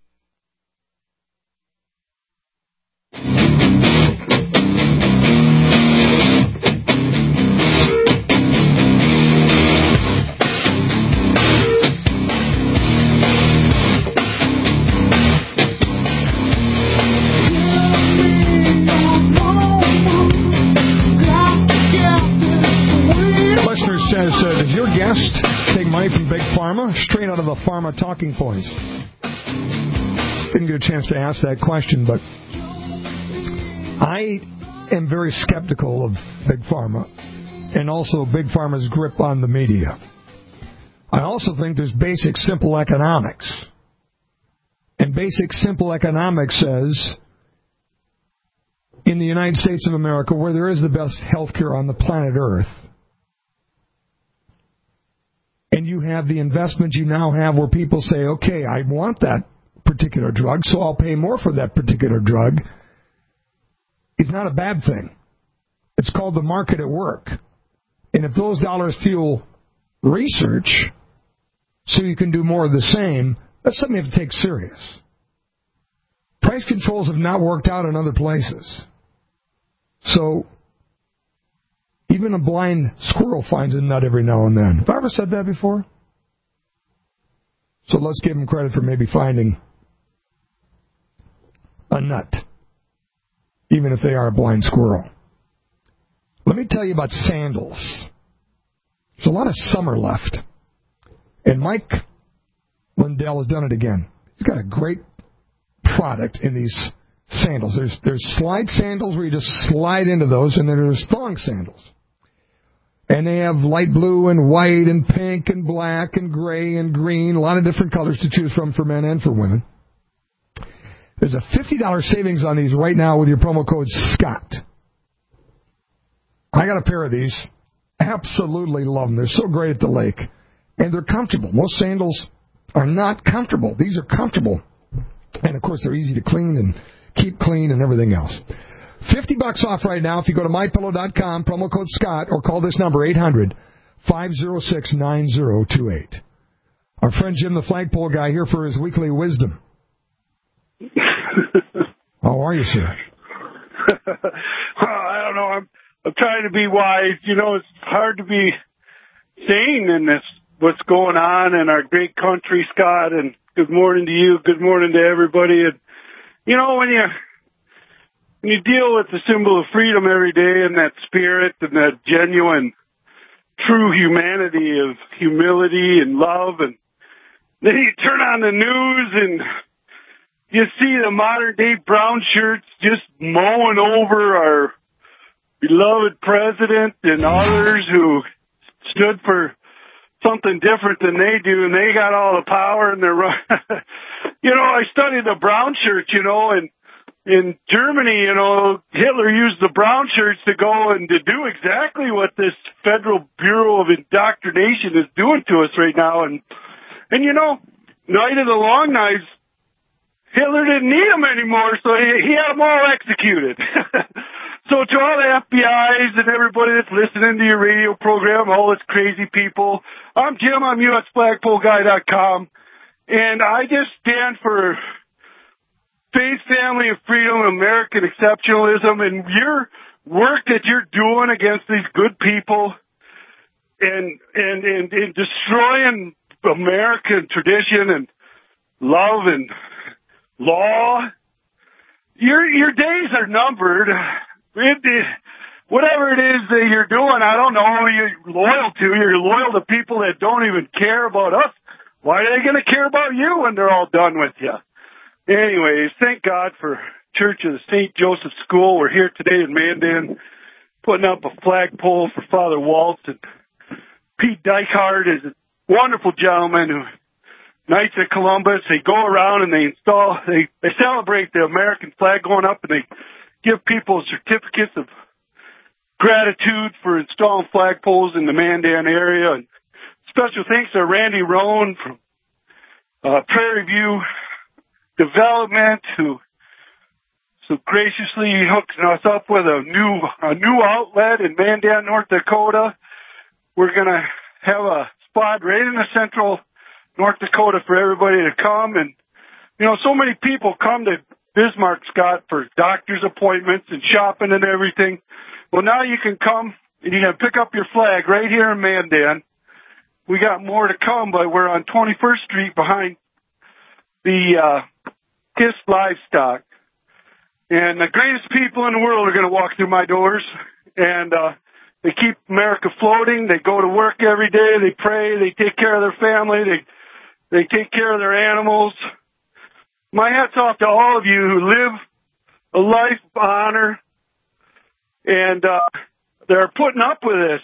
Says, uh, does your guest take money from Big Pharma? Straight out of the Pharma talking points. Didn't get a chance to ask that question, but I am very skeptical of Big Pharma and also Big Pharma's grip on the media. I also think there's basic, simple economics. And basic, simple economics says in the United States of America, where there is the best health care on the planet Earth, and you have the investment you now have where people say, okay, I want that particular drug, so I'll pay more for that particular drug, it's not a bad thing. It's called the market at work. And if those dollars fuel research so you can do more of the same, that's something you have to take serious. Price controls have not worked out in other places. So even a blind squirrel finds a nut every now and then. Have I ever said that before? So let's give them credit for maybe finding a nut, even if they are a blind squirrel. Let me tell you about sandals. There's a lot of summer left. And Mike Lindell has done it again. He's got a great product in these sandals. There's there's slide sandals where you just slide into those, and then there's thong sandals. And they have light blue and white and pink and black and gray and green, a lot of different colors to choose from for men and for women. There's a fifty dollars savings on these right now with your promo code SCOTT. I got a pair of these. Absolutely love them. They're so great at the lake. And they're comfortable. Most sandals are not comfortable. These are comfortable. And, of course, they're easy to clean and keep clean and everything else. fifty bucks off right now if you go to my pillow dot com, promo code Scott, or call this number, eight hundred, five oh six, nine oh two eight. Our friend Jim, the flagpole guy, here for his weekly wisdom. How are you, sir? I don't know. I'm, I'm trying to be wise. You know, it's hard to be sane in this, what's going on in our great country, Scott, and good morning to you. Good morning to everybody. And, you know, when you... When you deal with the symbol of freedom every day and that spirit and that genuine, true humanity of humility and love, and then you turn on the news and you see the modern-day brown shirts just mowing over our beloved president and others who stood for something different than they do, and they got all the power and they're running. You know, I studied the brown shirts, you know, and in Germany, you know, Hitler used the brown shirts to go and to do exactly what this Federal Bureau of Indoctrination is doing to us right now. And, and you know, Night of the Long Knives, Hitler didn't need them anymore, so he, he had them all executed. So to all the F B Is and everybody that's listening to your radio program, all this crazy people, I'm Jim, I'm U S flagpole guy dot com, and I just stand for faith, family, and freedom, American exceptionalism, and your work that you're doing against these good people and and and, and destroying American tradition and love and law, your your days are numbered. It, it, whatever it is that you're doing, I don't know who you're loyal to. You're loyal to people that don't even care about us. Why are they going to care about you when they're all done with you? Anyways, thank God for Church of the Saint Joseph School. We're here today in Mandan putting up a flagpole for Father Waltz. And Pete Dykehart is a wonderful gentleman who, Knights of Columbus, they go around and they install, they, they celebrate the American flag going up, and they give people certificates of gratitude for installing flagpoles in the Mandan area. And special thanks to Randy Rohn from uh, Prairie View Development, who so graciously hooks us up with a new a new outlet in Mandan, North Dakota. We're going to have a spot right in the central North Dakota for everybody to come. And, you know, so many people come to Bismarck, Scott, for doctor's appointments and shopping and everything. Well, now you can come and you can pick up your flag right here in Mandan. We got more to come, but we're on twenty-first Street behind the uh, Kiss Livestock. And the greatest people in the world are going to walk through my doors. And uh, they keep America floating. They go to work every day. They pray. They take care of their family. They they take care of their animals. My hat's off to all of you who live a life of honor. And uh, they're putting up with this.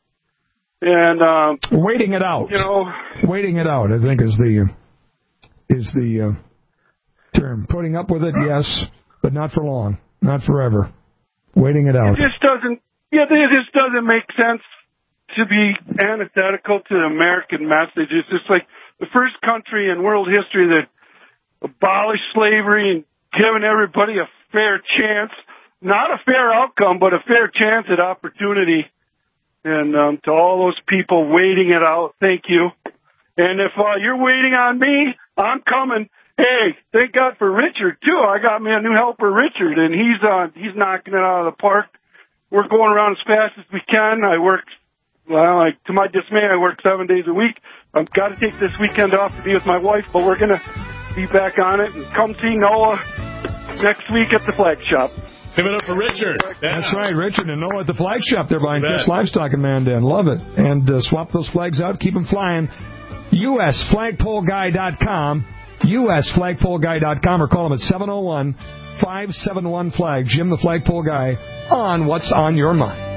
And um, waiting it out. You know, waiting it out, I think, is the is the uh, term. Putting up with it, yes, but not for long, not forever. Waiting it out. It just doesn't. Yeah, it just doesn't make sense to be antithetical to the American message. It's just like the first country in world history that abolished slavery and given everybody a fair chance, not a fair outcome, but a fair chance at opportunity. And um, to all those people waiting it out, thank you. And if uh, you're waiting on me, I'm coming. Hey, thank God for Richard, too. I got me a new helper, Richard, and he's uh, he's knocking it out of the park. We're going around as fast as we can. I work, well, I, to my dismay, I work seven days a week. I've got to take this weekend off to be with my wife, but we're going to be back on it. And come see Noah next week at the flag shop. Give it up for Richard. That's right, Richard and Noah at the flag shop there buying Kiss Livestock in Mandan. Love it. And uh, swap those flags out. Keep them flying. U S flagpole guy dot com. U S flagpole guy dot com or call them at seven oh one, five seven one, flag. Jim the Flagpole Guy on What's on Your Mind.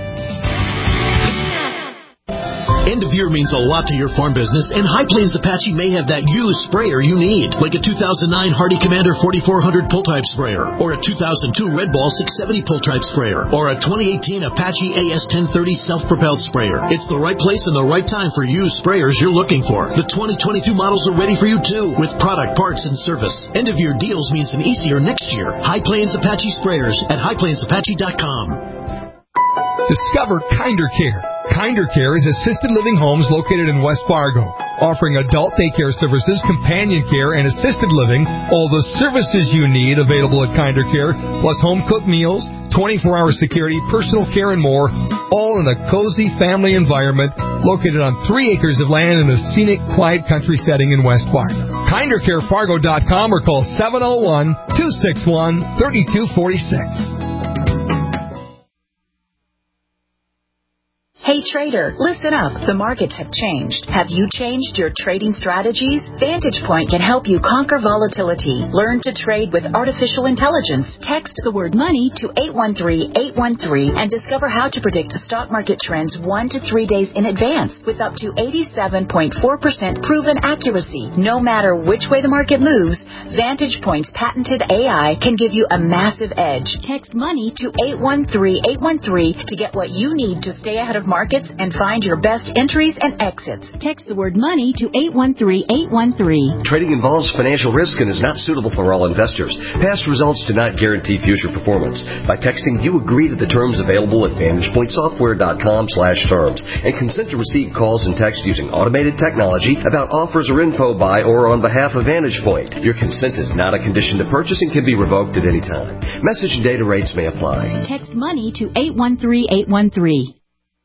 End of year means a lot to your farm business, and High Plains Apache may have that used sprayer you need, like a two thousand nine Hardy Commander forty-four hundred pull-type sprayer, or a two thousand two Red Ball six seventy pull-type sprayer, or a twenty eighteen Apache A S ten thirty self-propelled sprayer. It's the right place and the right time for used sprayers you're looking for. The twenty twenty-two models are ready for you, too, with product, parts, and service. End of year deals means an easier next year. High Plains Apache Sprayers at high plains apache dot com. Discover Kinder Care. Kinder Care is assisted living homes located in West Fargo, offering adult daycare services, companion care, and assisted living. All the services you need available at Kinder Care, plus home-cooked meals, twenty-four hour security, personal care, and more, all in a cozy family environment located on three acres of land in a scenic, quiet country setting in West Fargo. kinder care fargo dot com or call seven oh one, two six one, three two four six. Hey trader, listen up. The markets have changed. Have you changed your trading strategies? Vantage Point can help you conquer volatility. Learn to trade with artificial intelligence. Text the word money to eight one three, eight one three and discover how to predict the stock market trends one to three days in advance with up to eighty-seven point four percent proven accuracy. No matter which way the market moves, Vantage Point's patented A I can give you a massive edge. Text money to eight one three, eight one three to get what you need to stay ahead of markets and find your best entries and exits. Text the word money to eight one three, eight one three. Trading involves financial risk and is not suitable for all investors. Past results do not guarantee future performance. By texting, you agree to the terms available at vantage point software dot com slash terms and consent to receive calls and texts using automated technology about offers or info by or on behalf of Vantage Point. Your consent is not a condition to purchase and can be revoked at any time. Message and data rates may apply. Text money to eight one three, eight one three.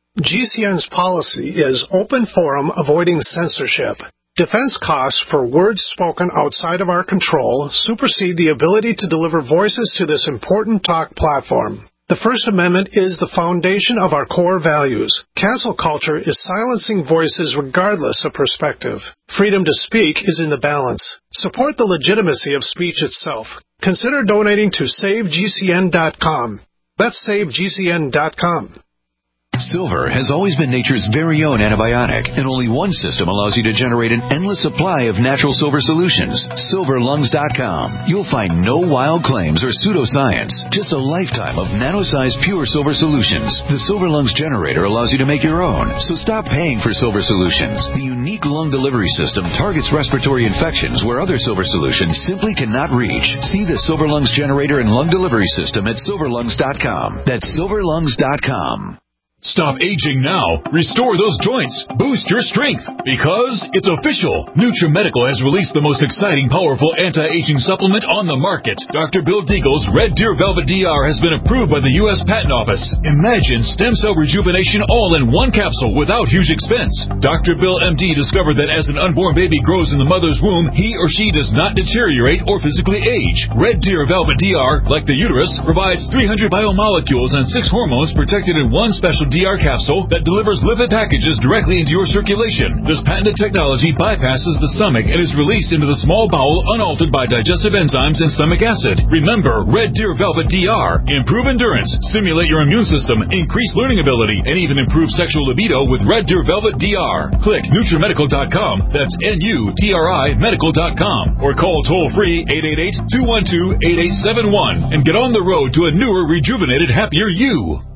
G C N's policy is open forum avoiding censorship. Defense costs for words spoken outside of our control supersede the ability to deliver voices to this important talk platform. The First Amendment is the foundation of our core values. Cancel culture is silencing voices regardless of perspective. Freedom to speak is in the balance. Support the legitimacy of speech itself. Consider donating to save G C N dot com. That's save G C N dot com. Silver has always been nature's very own antibiotic, and only one system allows you to generate an endless supply of natural silver solutions. silver lungs dot com. You'll find no wild claims or pseudoscience, just a lifetime of nano-sized pure silver solutions. The Silver Lungs generator allows you to make your own, so stop paying for silver solutions. The unique lung delivery system targets respiratory infections where other silver solutions simply cannot reach. See the Silver Lungs generator and lung delivery system at silver lungs dot com. That's silver lungs dot com. Stop aging now. Restore those joints. Boost your strength. Because it's official. NutriMedical has released the most exciting, powerful anti-aging supplement on the market. Doctor Bill Deagle's Red Deer Velvet D R has been approved by the U S Patent Office. Imagine stem cell rejuvenation all in one capsule without huge expense. Doctor Bill M D discovered that as an unborn baby grows in the mother's womb, he or she does not deteriorate or physically age. Red Deer Velvet D R, like the uterus, provides three hundred biomolecules and six hormones protected in one special D R capsule that delivers lipid packages directly into your circulation. This patented technology bypasses the stomach and is released into the small bowel unaltered by digestive enzymes and stomach acid. Remember, Red Deer Velvet D R. Improve endurance, stimulate your immune system, increase learning ability, and even improve sexual libido with Red Deer Velvet D R. Click NutriMedical dot com. That's N U T R I medical dot com. Or call toll-free eight eight eight, two one two, eight eight seven one and get on the road to a newer, rejuvenated, happier you.